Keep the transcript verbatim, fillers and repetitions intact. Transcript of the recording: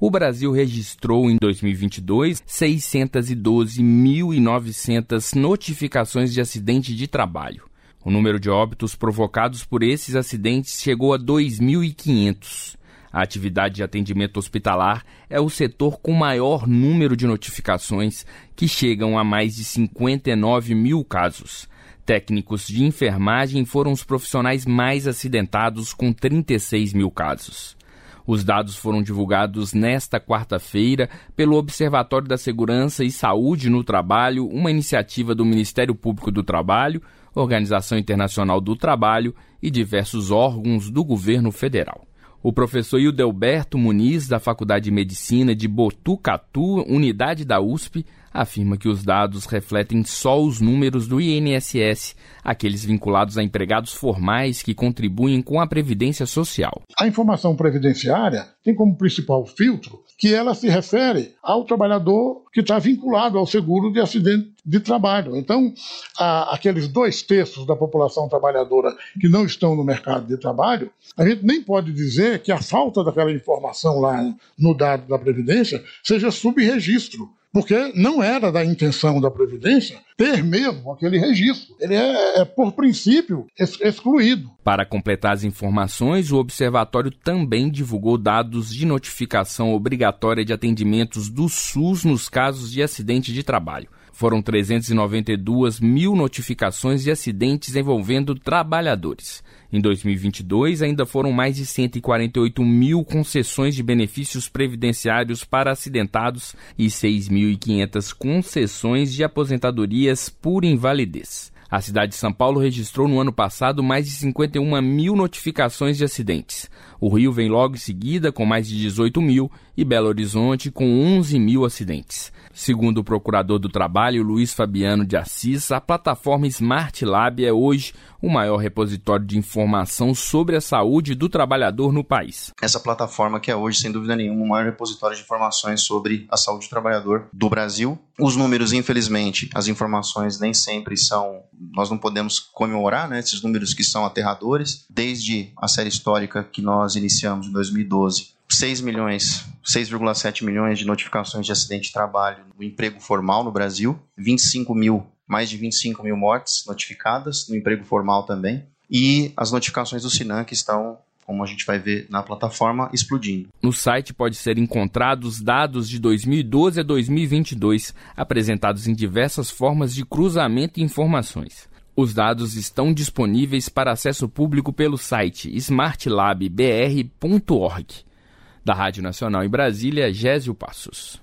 O Brasil registrou em dois mil e vinte e dois seiscentos e doze mil e novecentas notificações de acidente de trabalho. O número de óbitos provocados por esses acidentes chegou a dois mil e quinhentos. A atividade de atendimento hospitalar é o setor com maior número de notificações, que chegam a mais de cinquenta e nove mil casos. Técnicos de enfermagem foram os profissionais mais acidentados, com trinta e seis mil casos. Os dados foram divulgados nesta quarta-feira pelo Observatório da Segurança e Saúde no Trabalho, uma iniciativa do Ministério Público do Trabalho, Organização Internacional do Trabalho e diversos órgãos do governo federal. O professor Hildelberto Muniz, da Faculdade de Medicina de Botucatu, unidade da U S P, afirma que os dados refletem só os números do I N S S, aqueles vinculados a empregados formais que contribuem com a Previdência Social. A informação previdenciária tem como principal filtro que ela se refere ao trabalhador que está vinculado ao seguro de acidente de trabalho. Então, há aqueles dois terços da população trabalhadora que não estão no mercado de trabalho, a gente nem pode dizer que a falta daquela informação lá no dado da Previdência seja subregistro, porque não era da intenção da Previdência ter mesmo aquele registro. Ele é, é por princípio, ex- excluído. Para completar as informações, o Observatório também divulgou dados de notificação obrigatória de atendimentos do SUS nos casos de acidente de trabalho. Foram trezentas e noventa e duas mil notificações de acidentes envolvendo trabalhadores. Em dois mil e vinte e dois, ainda foram mais de cento e quarenta e oito mil concessões de benefícios previdenciários para acidentados e seis mil e quinhentas concessões de aposentadorias por invalidez. A cidade de São Paulo registrou no ano passado mais de cinquenta e uma mil notificações de acidentes. O Rio vem logo em seguida com mais de dezoito mil e Belo Horizonte com onze mil acidentes. Segundo o procurador do Trabalho, Luiz Fabiano de Assis, a plataforma Smart Lab é hoje o maior repositório de informação sobre a saúde do trabalhador no país. Essa plataforma que é hoje, sem dúvida nenhuma, o maior repositório de informações sobre a saúde do trabalhador do Brasil. Os números, infelizmente, as informações nem sempre são... Nós não podemos comemorar, né, esses números que são aterradores. Desde a série histórica que nós iniciamos em dois mil e doze, seis milhões, seis vírgula sete milhões de notificações de acidente de trabalho no emprego formal no Brasil, vinte e cinco mil, mais de vinte e cinco mil mortes notificadas no emprego formal também, e as notificações do Sinan que estão, como a gente vai ver na plataforma, explodindo. No site pode ser encontrados dados de dois mil e doze a dois mil e vinte e dois, apresentados em diversas formas de cruzamento de informações. Os dados estão disponíveis para acesso público pelo site smart lab b r ponto org. Da Rádio Nacional em Brasília, Gésio Passos.